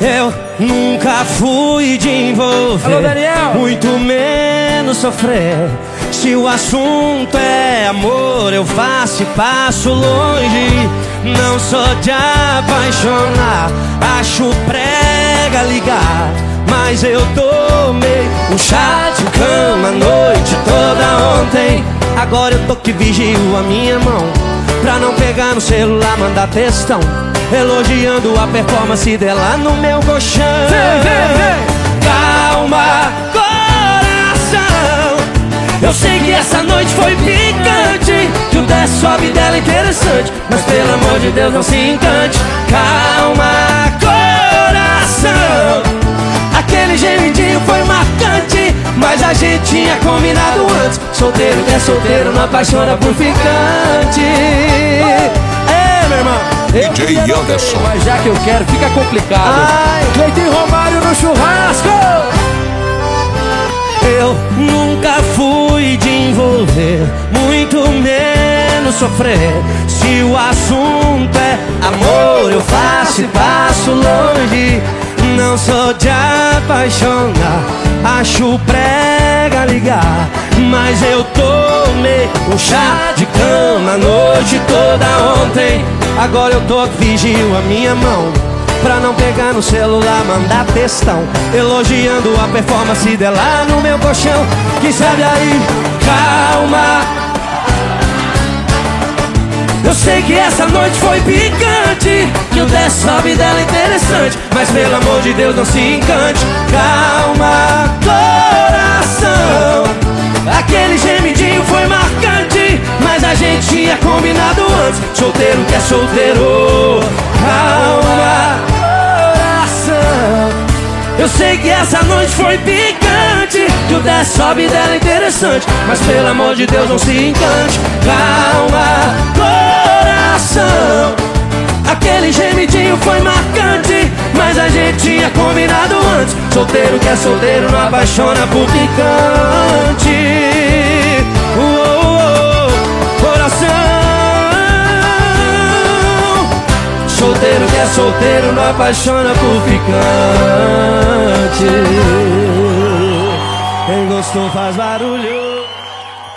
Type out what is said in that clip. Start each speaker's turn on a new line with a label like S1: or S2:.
S1: Eu nunca fui de envolver.
S2: Alô, Daniel.
S1: Muito menos sofrer. Se o assunto é amor, eu faço e passo longe. Não sou de apaixonar, acho prega ligar. Mas eu tomei um chá de cama a noite toda ontem. Agora eu tô que vigio a minha mão pra não pegar no celular, mandar textão elogiando a performance dela no meu colchão. Calma, coração, eu sei que essa noite foi picante, que o desce sobe dela é interessante, mas pelo amor de Deus não se encante. Calma, coração, aquele gemidinho foi marcante, mas a gente tinha combinado antes. Solteiro que é solteiro não apaixona por ficante. É, meu irmão,
S3: DJ Anderson.
S2: mas já que eu quero, fica complicado.
S1: Ai.
S2: Cleitinho Romário no churrasco.
S1: Eu nunca fui de envolver, muito menos sofrer. Se o assunto é amor, eu faço e passo longe. Não sou de apaixonar, acho prega ligar. Mas eu tomei um chá de cama a noite toda ontem. Agora eu tô que vigio a minha mão pra não pegar no celular, mandar textão elogiando a performance dela no meu colchão. Quem sabe aí, calma, eu sei que essa noite foi picante, que o desce sobe dela é interessante, mas pelo amor de Deus não se encante. Calma, coração, aquele gemidinho foi marcante, mas a gente tinha combinado antes. Solteiro que é solteiro. Calma, coração, eu sei que essa noite foi picante, que o desce sobe dela é interessante, mas pelo amor de Deus não se encante. Calma, coração, aquele gemidinho foi marcante, mas a gente tinha combinado antes. Solteiro que é solteiro não apaixona por picante. Coração, solteiro que é solteiro não apaixona por ficante. Quem gostou faz barulho.